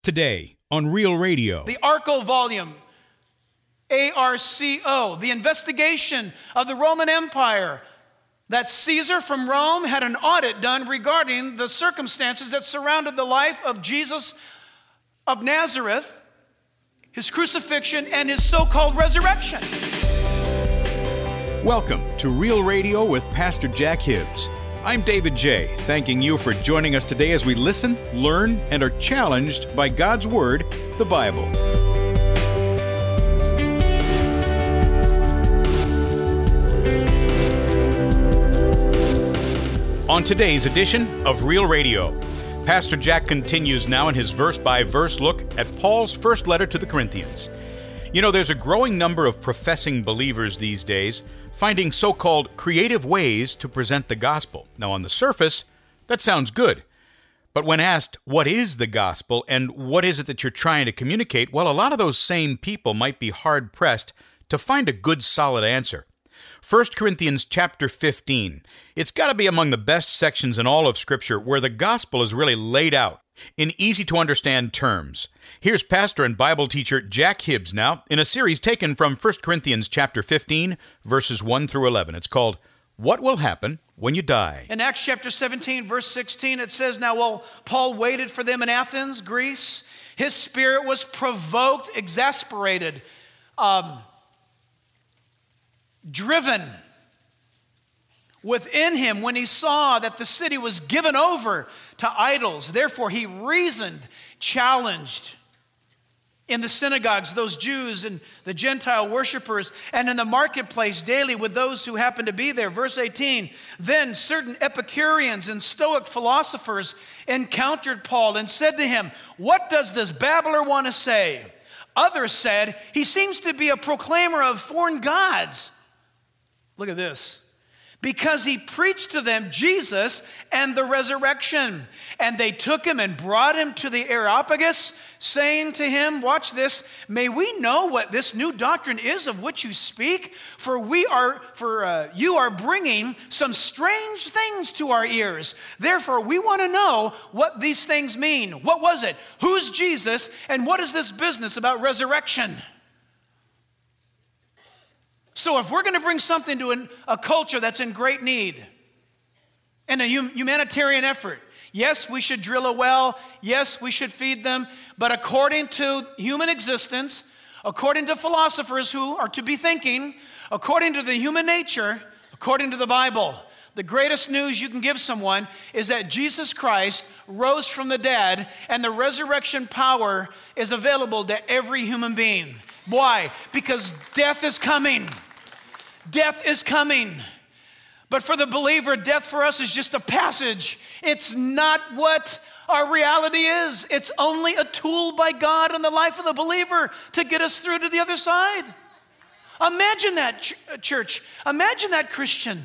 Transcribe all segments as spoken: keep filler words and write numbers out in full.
Today on Real Radio. The Arco volume, A R C O, the investigation of the Roman Empire, that Caesar from Rome had an audit done regarding the circumstances that surrounded the life of Jesus of Nazareth, his crucifixion, and his so-called resurrection. Welcome to Real Radio with Pastor Jack Hibbs. I'm David J., thanking you for joining us today as we listen, learn, and are challenged by God's Word, the Bible. On today's edition of Real Radio, Pastor Jack continues now in his verse-by-verse look at Paul's first letter to the Corinthians. You know, there's a growing number of professing believers these days finding so-called creative ways to present the gospel. Now, on the surface, that sounds good. But when asked, what is the gospel and what is it that you're trying to communicate, well, a lot of those same people might be hard-pressed to find a good, solid answer. First Corinthians chapter fifteen. It's got to be among the best sections in all of Scripture where the gospel is really laid out in easy-to-understand terms. Here's pastor and Bible teacher Jack Hibbs now in a series taken from First Corinthians chapter fifteen, verses one through eleven. It's called, What Will Happen When You Die? In Acts chapter seventeen, verse sixteen, it says, Now while Paul waited for them in Athens, Greece, his spirit was provoked, exasperated, um, driven within him when he saw that the city was given over to idols. Therefore, he reasoned, challenged in the synagogues, those Jews and the Gentile worshipers, and in the marketplace daily with those who happened to be there. Verse eighteen, Then certain Epicureans and Stoic philosophers encountered Paul and said to him, What does this babbler want to say? Others said, He seems to be a proclaimer of foreign gods. Look at this. Because he preached to them Jesus and the resurrection. And they took him and brought him to the Areopagus, saying to him, watch this, may we know what this new doctrine is of which you speak? For we are, for uh, you are bringing some strange things to our ears. Therefore, we want to know what these things mean. What was it? Who's Jesus? And what is this business about resurrection? So if we're going to bring something to an, a culture that's in great need and a hum, humanitarian effort, yes, we should drill a well, yes, we should feed them, but according to human existence, according to philosophers who are to be thinking, according to the human nature, according to the Bible, the greatest news you can give someone is that Jesus Christ rose from the dead and the resurrection power is available to every human being. Why? Because death is coming. Death is coming. But for the believer, death for us is just a passage. It's not what our reality is. It's only a tool by God in the life of the believer to get us through to the other side. Imagine that, ch- church. Imagine that, Christian.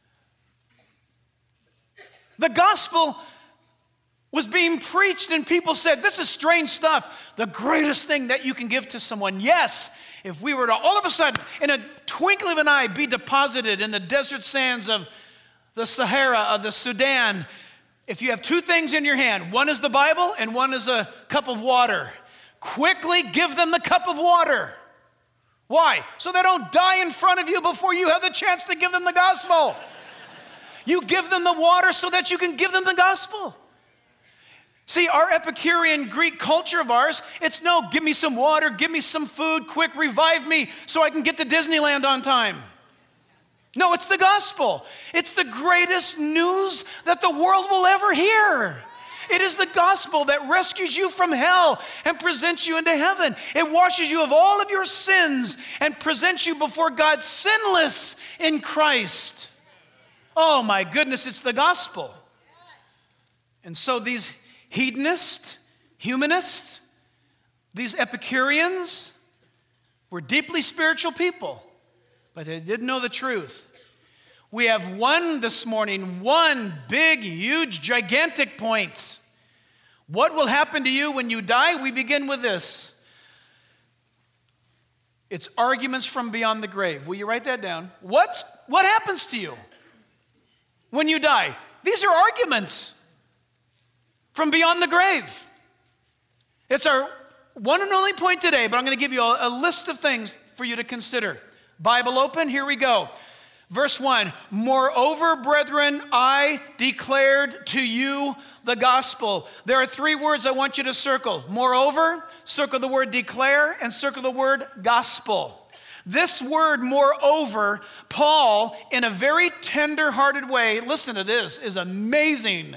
The gospel was being preached and people said, this is strange stuff. The greatest thing that you can give to someone. Yes, if we were to all of a sudden, in a twinkling of an eye, be deposited in the desert sands of the Sahara, of the Sudan, if you have two things in your hand, one is the Bible and one is a cup of water, quickly give them the cup of water. Why? So they don't die in front of you before you have the chance to give them the gospel. You give them the water so that you can give them the gospel. See, our Epicurean Greek culture of ours, it's no, give me some water, give me some food, quick, revive me so I can get to Disneyland on time. No, it's the gospel. It's the greatest news that the world will ever hear. It is the gospel that rescues you from hell and presents you into heaven. It washes you of all of your sins and presents you before God sinless in Christ. Oh my goodness, it's the gospel. And so these hedonists, humanists, these Epicureans were deeply spiritual people, but they didn't know the truth. We have one this morning, one big, huge, gigantic point. What will happen to you when you die? We begin with this. It's arguments from beyond the grave. Will you write that down? What's, what happens to you when you die? These are arguments from beyond the grave. It's our one and only point today, but I'm going to give you a, a list of things for you to consider. Bible open, here we go. Verse one, moreover, brethren, I declared to you the gospel. There are three words I want you to circle. Moreover, circle the word declare, and circle the word gospel. This word, moreover, Paul, in a very tender-hearted way, listen to this, is amazing.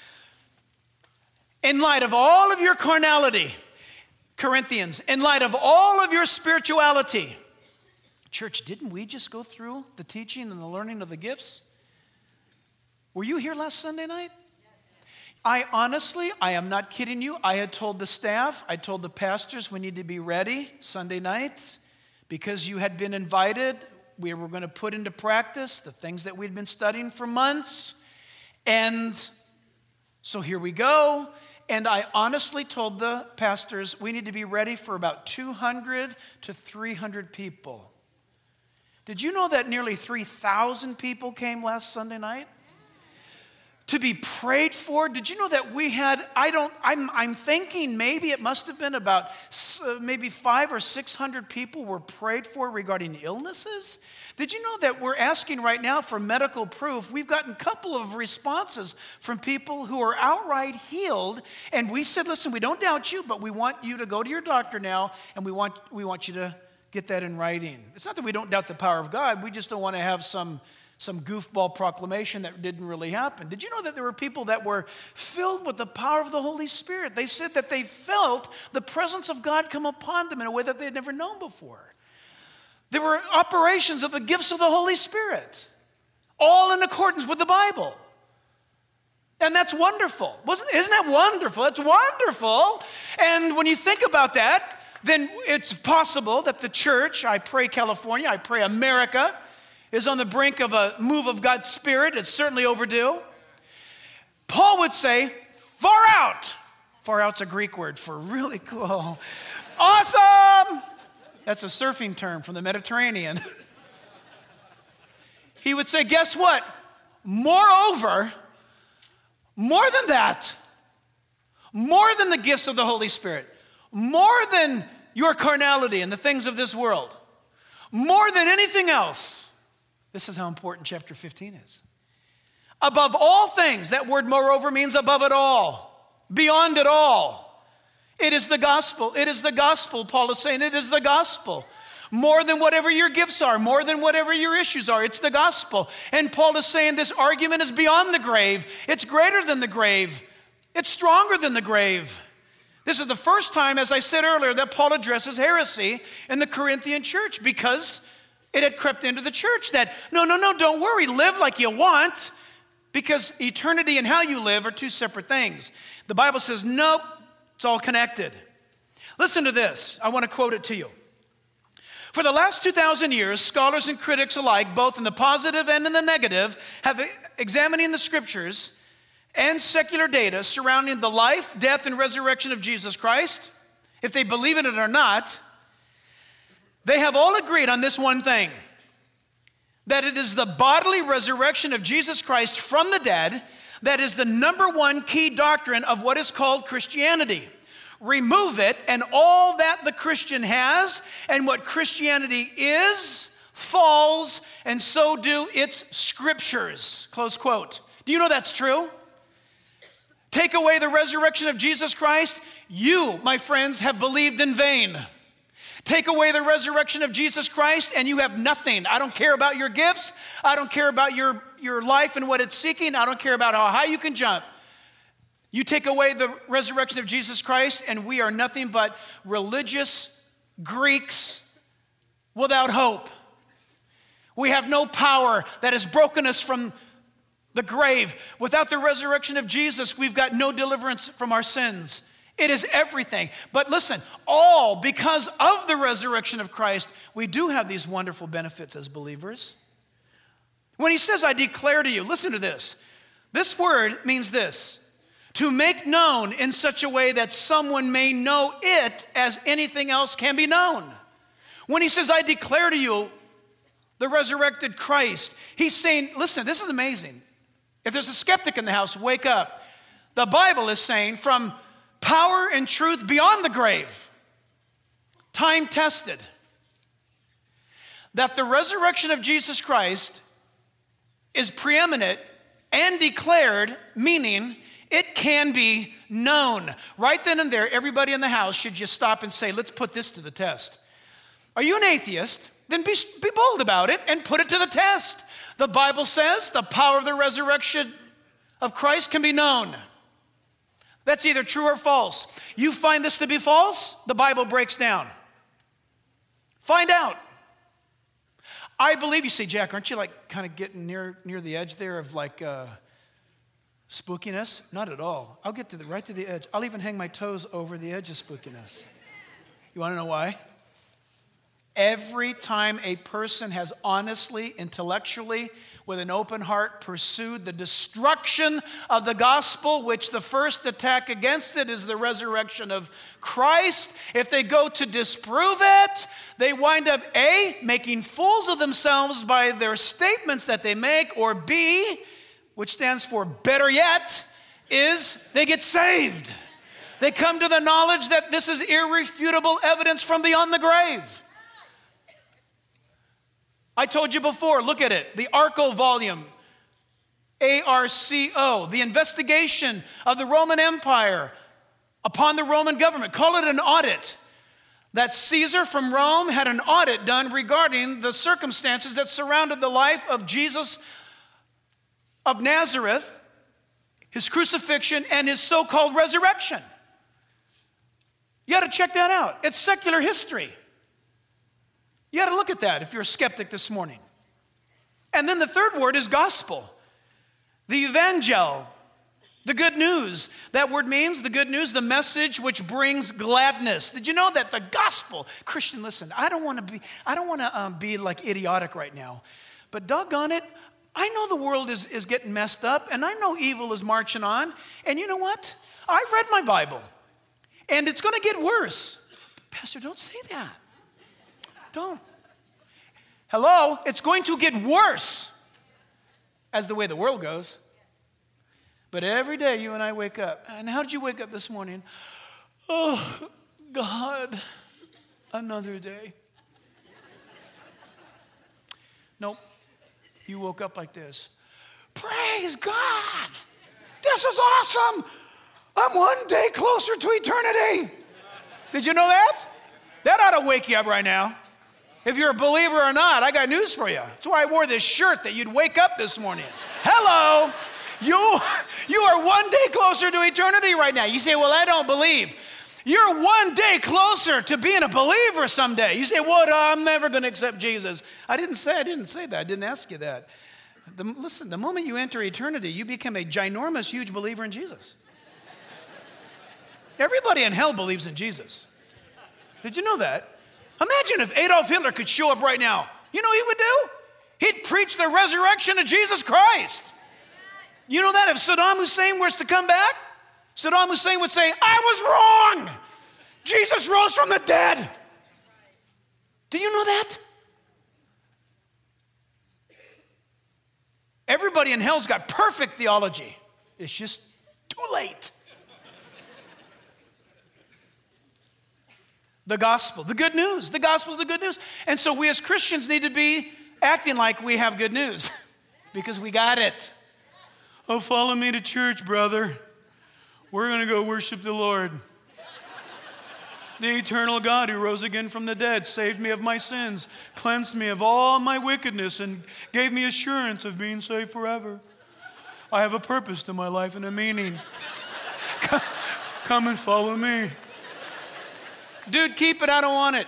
In light of all of your carnality, Corinthians, in light of all of your spirituality, church, didn't we just go through the teaching and the learning of the gifts? Were you here last Sunday night? I honestly, I am not kidding you. I had told the staff, I told the pastors, we need to be ready Sunday nights because you had been invited. We were going to put into practice the things that we'd been studying for months. And so here we go. And I honestly told the pastors, we need to be ready for about two hundred to three hundred people. Did you know that nearly three thousand people came last Sunday night to be prayed for? Did you know that we had, I don't, I'm, I'm thinking maybe it must have been about uh, maybe five or six hundred people were prayed for regarding illnesses? Did you know that we're asking right now for medical proof? We've gotten a couple of responses from people who are outright healed, and we said, listen, we don't doubt you, but we want you to go to your doctor now, and we want we want you to get that in writing. It's not that we don't doubt the power of God. We just don't want to have some, some goofball proclamation that didn't really happen. Did you know that there were people that were filled with the power of the Holy Spirit? They said that they felt the presence of God come upon them in a way that they had never known before. There were operations of the gifts of the Holy Spirit, all in accordance with the Bible. And that's wonderful. Wasn't, isn't that wonderful? It's wonderful. And when you think about that, then it's possible that the church, I pray California, I pray America, is on the brink of a move of God's Spirit. It's certainly overdue. Paul would say, far out. Far out's a Greek word for really cool. Awesome. That's a surfing term from the Mediterranean. He would say, guess what? Moreover, more than that, more than the gifts of the Holy Spirit, more than your carnality and the things of this world, more than anything else, this is how important chapter fifteen is. Above all things, that word moreover means above it all, beyond it all. It is the gospel. It is the gospel, Paul is saying. It is the gospel. More than whatever your gifts are, more than whatever your issues are. It's the gospel. And Paul is saying this argument is beyond the grave. It's greater than the grave. It's stronger than the grave. This is the first time, as I said earlier, that Paul addresses heresy in the Corinthian church because it had crept into the church that, no, no, no, don't worry, live like you want, because eternity and how you live are two separate things. The Bible says, nope, it's all connected. Listen to this. I want to quote it to you. For the last two thousand years, scholars and critics alike, both in the positive and in the negative, have examining the scriptures and secular data surrounding the life, death, and resurrection of Jesus Christ, if they believe in it or not, they have all agreed on this one thing, that it is the bodily resurrection of Jesus Christ from the dead that is the number one key doctrine of what is called Christianity. Remove it, and all that the Christian has and what Christianity is falls, and so do its scriptures. Close quote. Do you know that's true? Take away the resurrection of Jesus Christ, you, my friends, have believed in vain. Take away the resurrection of Jesus Christ and you have nothing. I don't care about your gifts. I don't care about your, your life and what it's seeking. I don't care about how high you can jump. You take away the resurrection of Jesus Christ and we are nothing but religious Greeks without hope. We have no power that has broken us from the grave. Without the resurrection of Jesus, we've got no deliverance from our sins. It is everything. But listen, all because of the resurrection of Christ, we do have these wonderful benefits as believers. When he says, I declare to you, listen to this. This word means this, to make known in such a way that someone may know it as anything else can be known. When he says, I declare to you the resurrected Christ, he's saying, listen, this is amazing. If there's a skeptic in the house, wake up. The Bible is saying from power and truth beyond the grave, time tested, that the resurrection of Jesus Christ is preeminent and declared, meaning it can be known. Right then and there, everybody in the house should just stop and say, let's put this to the test. Are you an atheist? Then be, be bold about it and put it to the test. The Bible says the power of the resurrection of Christ can be known. That's either true or false. You find this to be false, the Bible breaks down. Find out. I believe, you say, Jack, aren't you like kind of getting near near the edge there of like uh, spookiness? Not at all. I'll get to the right to the edge. I'll even hang my toes over the edge of spookiness. You want to know why? Every time a person has honestly, intellectually, with an open heart pursued the destruction of the gospel, which the first attack against it is the resurrection of Christ, if they go to disprove it, they wind up A, making fools of themselves by their statements that they make, or B, which stands for better yet, is they get saved. They come to the knowledge that this is irrefutable evidence from beyond the grave. I told you before, look at it, the Arco volume, A R C O, the investigation of the Roman Empire upon the Roman government. Call it an audit. That Caesar from Rome had an audit done regarding the circumstances that surrounded the life of Jesus of Nazareth, his crucifixion, and his so-called resurrection. You got to check that out. It's secular history. You got to look at that if you're a skeptic this morning. And then the third word is gospel. The evangel, the good news. That word means the good news, the message which brings gladness. Did you know that the gospel, Christian, listen, I don't want to be, I don't want to um, be like idiotic right now, but doggone it, I know the world is, is getting messed up, and I know evil is marching on, and you know what? I've read my Bible, and it's going to get worse. Pastor, don't say that. Don't. Hello, it's going to get worse as the way the world goes. But every day you and I wake up. And how did you wake up this morning? Oh, God, another day. Nope. You woke up like this. Praise God. This is awesome. I'm one day closer to eternity. Did you know that? That ought to wake you up right now. If you're a believer or not, I got news for you. That's why I wore this shirt, that you'd wake up this morning. Hello. You, you are one day closer to eternity right now. You say, well, I don't believe. You're one day closer to being a believer someday. You say, what? I'm never going to accept Jesus. I didn't say, I didn't say that. I didn't ask you that. The, listen, the moment you enter eternity, you become a ginormous, huge believer in Jesus. Everybody in hell believes in Jesus. Did you know that? Imagine if Adolf Hitler could show up right now. You know what he would do? He'd preach the resurrection of Jesus Christ. You know that if Saddam Hussein was to come back, Saddam Hussein would say, I was wrong. Jesus rose from the dead. Do you know that? Everybody in hell's got perfect theology. It's just too late. The gospel, the good news. The gospel is the good news. And so we as Christians need to be acting like we have good news because we got it. Oh, follow me to church, brother. We're going to go worship the Lord. The eternal God who rose again from the dead, saved me of my sins, cleansed me of all my wickedness, and gave me assurance of being saved forever. I have a purpose to my life and a meaning. Come and follow me. Dude, keep it. I don't want it.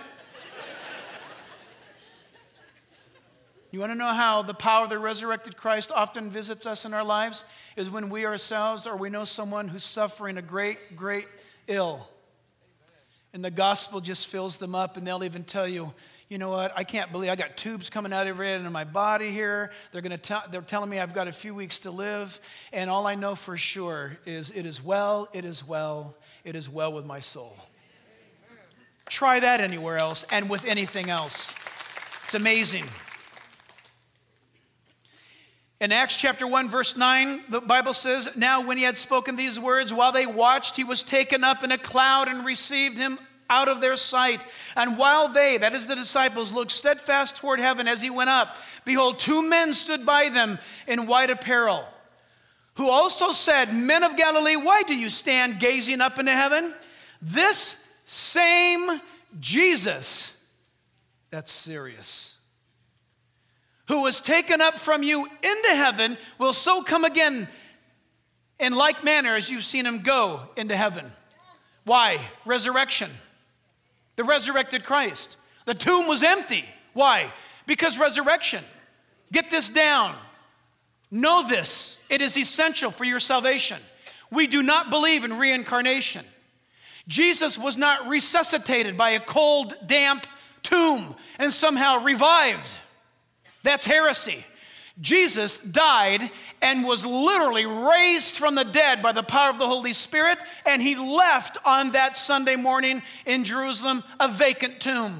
You want to know how the power of the resurrected Christ often visits us in our lives? Is when we ourselves or we know someone who's suffering a great, great ill. And the gospel just fills them up, and they'll even tell you, you know what, I can't believe I got tubes coming out of every end of my body here. They're going to tell, they're telling me I've got a few weeks to live, and all I know for sure is it is well, it is well, it is well with my soul. Try that anywhere else and with anything else. It's amazing. In Acts chapter one, verse nine, the Bible says, now when he had spoken these words, while they watched, he was taken up in a cloud and received him out of their sight. And while they, that is the disciples, looked steadfast toward heaven as he went up, behold, two men stood by them in white apparel, who also said, men of Galilee, why do you stand gazing up into heaven? This same Jesus, that's serious, who was taken up from you into heaven will so come again in like manner as you've seen him go into heaven. Why? Resurrection. The resurrected Christ. The tomb was empty. Why? Because resurrection. Get this down. Know this. It is essential for your salvation. We do not believe in reincarnation. Jesus was not resuscitated by a cold, damp tomb and somehow revived. That's heresy. Jesus died and was literally raised from the dead by the power of the Holy Spirit, and he left on that Sunday morning in Jerusalem a vacant tomb.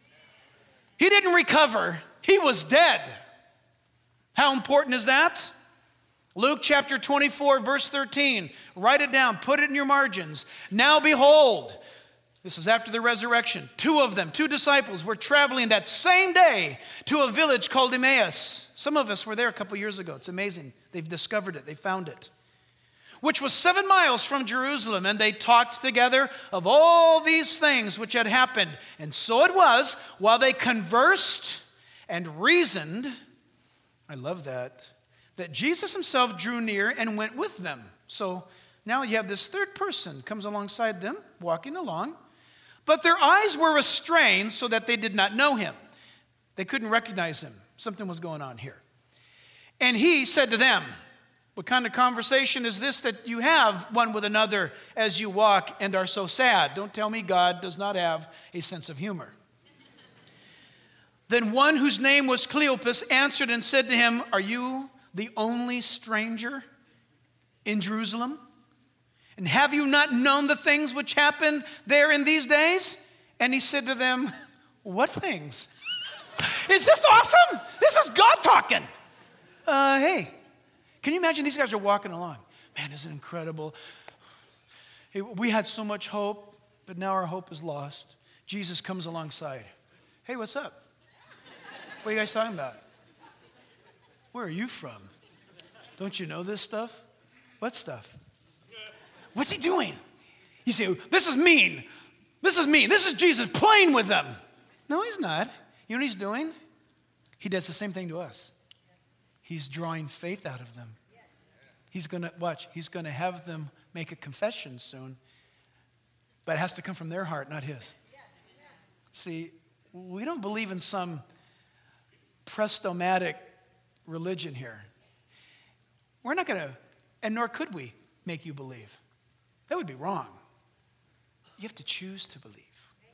He didn't recover. He was dead. How important is that? Luke chapter twenty-four, verse thirteen. Write it down. Put it in your margins. Now behold, this is after the resurrection. Two of them, two disciples, were traveling that same day to a village called Emmaus. Some of us were there a couple years ago. It's amazing. They've discovered it. They found it. Which was seven miles from Jerusalem. And they talked together of all these things which had happened. And so it was, while they conversed and reasoned, I love that, that Jesus himself drew near and went with them. So now you have this third person comes alongside them, walking along. But their eyes were restrained so that they did not know him. They couldn't recognize him. Something was going on here. And he said to them, what kind of conversation is this that you have one with another as you walk and are so sad? Don't tell me God does not have a sense of humor. Then one whose name was Cleopas answered and said to him, are you the only stranger in Jerusalem? And have you not known the things which happened there in these days? And he said to them, what things? Is this awesome? This is God talking. Uh, hey, can you imagine these guys are walking along? Man, isn't it incredible? Hey, we had so much hope, but now our hope is lost. Jesus comes alongside. Hey, what's up? What are you guys talking about? Where are you from? Don't you know this stuff? What stuff? What's he doing? You say, this is mean. This is mean. This is Jesus playing with them. No, he's not. You know what he's doing? He does the same thing to us. He's drawing faith out of them. He's going to, watch, he's going to have them make a confession soon. But it has to come from their heart, not his. See, we don't believe in some prestomatic religion here. We're not going to, and nor could we, make you believe. That would be wrong. You have to choose to believe.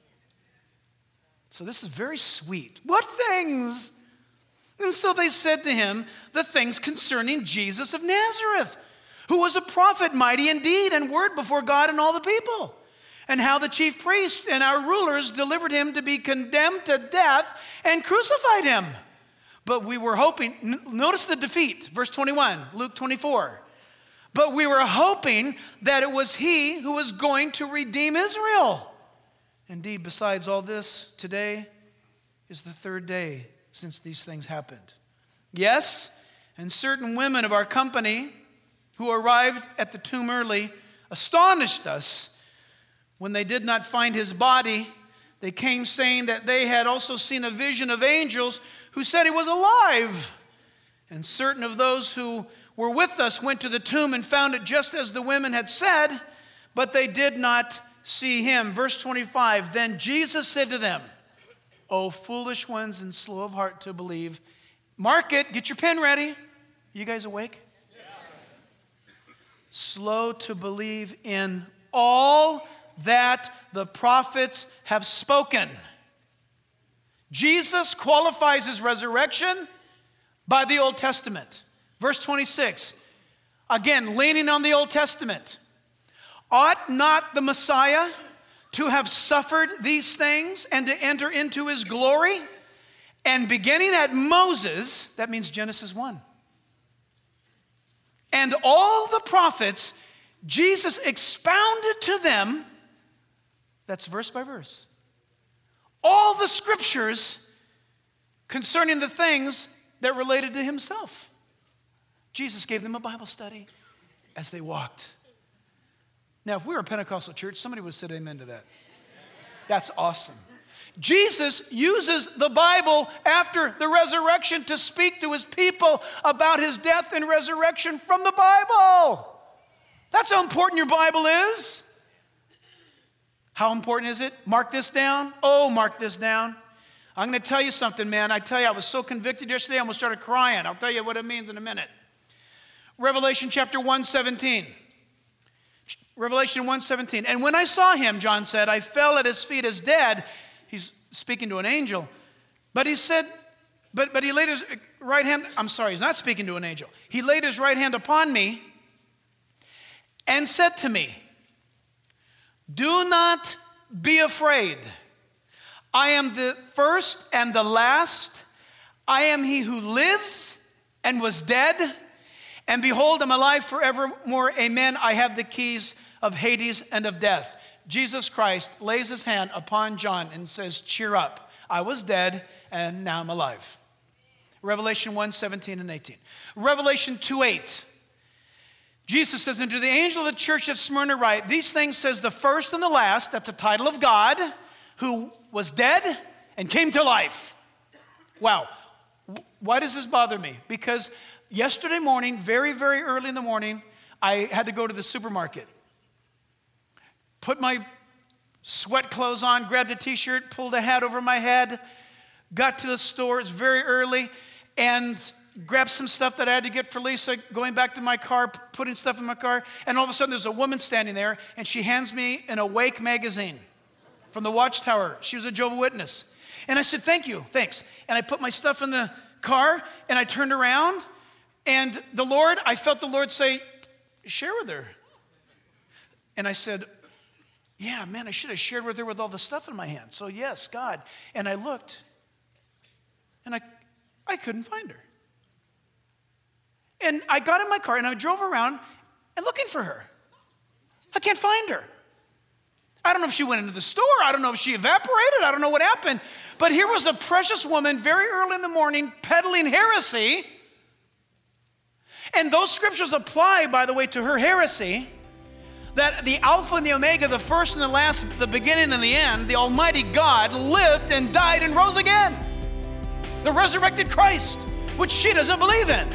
So this is very sweet. What things? And so they said to him the things concerning Jesus of Nazareth, who was a prophet, mighty in deed and word before God and all the people, and how the chief priests and our rulers delivered him to be condemned to death and crucified him. But we were hoping, notice the defeat, verse twenty-one, Luke twenty-four. But we were hoping that it was he who was going to redeem Israel. Indeed, besides all this, today is the third day since these things happened. Yes, and certain women of our company who arrived at the tomb early astonished us when they did not find his body. They came saying that they had also seen a vision of angels who said he was alive. And certain of those who were with us went to the tomb and found it just as the women had said, but they did not see him. Verse twenty-five, then Jesus said to them, O foolish ones and slow of heart to believe. Mark it, get your pen ready. You guys awake? Yeah. Slow to believe in all that the prophets have spoken. Jesus qualifies his resurrection by the Old Testament. Verse twenty-six, again, leaning on the Old Testament. Ought not the Messiah to have suffered these things and to enter into his glory? And beginning at Moses, that means Genesis one. And all the prophets, Jesus expounded to them, that's verse by verse, all the scriptures concerning the things that related to himself. Jesus gave them a Bible study as they walked. Now, if we were a Pentecostal church, somebody would say amen to that. That's awesome. Jesus uses the Bible after the resurrection to speak to his people about his death and resurrection from the Bible. That's how important your Bible is. How important is it? Mark this down. Oh, mark this down. I'm going to tell you something, man. I tell you, I was so convicted yesterday, I almost started crying. I'll tell you what it means in a minute. Revelation chapter one seventeen. Revelation one seventeen. And when I saw him, John said, I fell at his feet as dead. He's speaking to an angel. But he said, but, but he laid his right hand, I'm sorry, he's not speaking to an angel. He laid his right hand upon me and said to me, do not be afraid. I am the first and the last. I am he who lives and was dead. And behold, I'm alive forevermore. Amen. I have the keys of Hades and of death. Jesus Christ lays his hand upon John and says, cheer up. I was dead and now I'm alive. Revelation one seventeen and eighteen. Revelation two eight. Jesus says, and to the angel of the church at Smyrna write, these things says the first and the last, that's a title of God, who was dead and came to life. Wow. Why does this bother me? Because yesterday morning, very, very early in the morning, I had to go to the supermarket. Put my sweat clothes on, grabbed a t-shirt, pulled a hat over my head, got to the store, it's very early, and grabbed some stuff that I had to get for Lisa, going back to my car, putting stuff in my car, and all of a sudden there's a woman standing there, and she hands me an Awake magazine from the Watchtower. She was a Jehovah's Witness. And I said, thank you, thanks. And I put my stuff in the car, and I turned around, and the Lord, I felt the Lord say, share with her. And I said, yeah, man, I should have shared with her with all the stuff in my hand. So yes, God. And I looked, and I, I couldn't find her. And I got in my car, and I drove around and looking for her. I can't find her. I don't know if she went into the store. I don't know if she evaporated. I don't know what happened. But here was a precious woman very early in the morning peddling heresy. And those scriptures apply, by the way, to her heresy. That the Alpha and the Omega, the first and the last, the beginning and the end, the Almighty God lived and died and rose again. The resurrected Christ, which she doesn't believe in.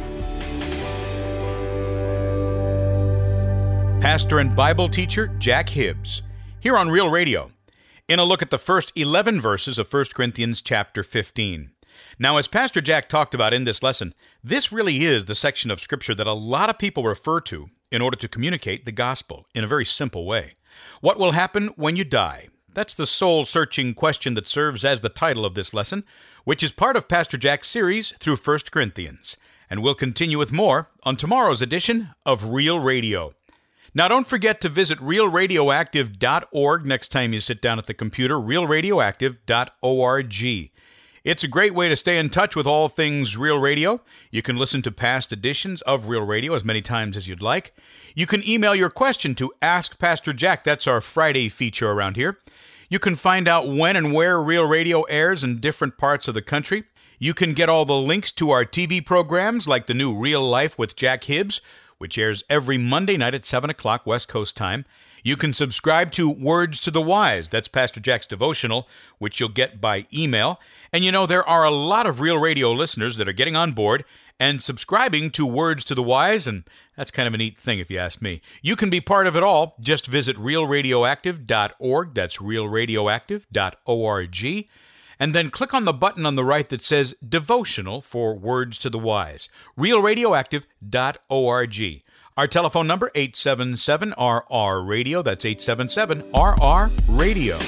Pastor and Bible teacher Jack Hibbs, here on Real Radio, in a look at the first eleven verses of First Corinthians chapter fifteen. Now, as Pastor Jack talked about in this lesson, this really is the section of Scripture that a lot of people refer to in order to communicate the gospel in a very simple way. What will happen when you die? That's the soul-searching question that serves as the title of this lesson, which is part of Pastor Jack's series through First Corinthians. And we'll continue with more on tomorrow's edition of Real Radio. Now, don't forget to visit real radioactive dot org next time you sit down at the computer, real radioactive dot org. It's a great way to stay in touch with all things Real Radio. You can listen to past editions of Real Radio as many times as you'd like. You can email your question to Ask Pastor Jack. That's our Friday feature around here. You can find out when and where Real Radio airs in different parts of the country. You can get all the links to our T V programs like the new Real Life with Jack Hibbs, which airs every Monday night at seven o'clock West Coast time. You can subscribe to Words to the Wise. That's Pastor Jack's devotional, which you'll get by email. And you know, there are a lot of Real Radio listeners that are getting on board and subscribing to Words to the Wise, and that's kind of a neat thing if you ask me. You can be part of it all. Just visit real radioactive dot org. That's real radioactive dot org. And then click on the button on the right that says Devotional for Words to the Wise. real radioactive dot org. Our telephone number, eight seven seven R R radio. That's eight seven seven R R radio.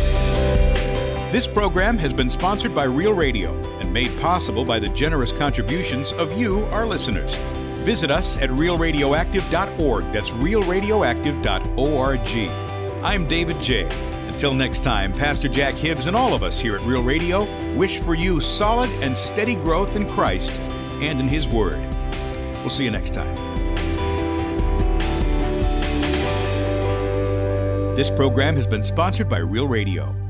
This program has been sponsored by Real Radio and made possible by the generous contributions of you, our listeners. Visit us at real radioactive dot org. That's real radioactive dot org. I'm David J. Until next time, Pastor Jack Hibbs and all of us here at Real Radio wish for you solid and steady growth in Christ and in His Word. We'll see you next time. This program has been sponsored by Real Radio.